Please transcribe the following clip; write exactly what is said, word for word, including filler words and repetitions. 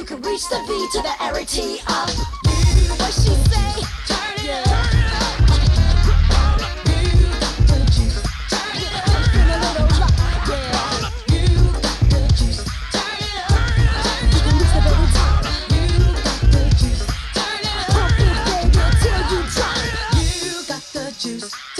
can reach the V to the R A T up. What she say? Turn it up. You got the juice. Turn it up. I'm feeling a little rock. Yeah. You got the juice. Turn it up. You can reach the very top. You got the juice. Turn it up. Pump it, baby, till you drop. You got the juice.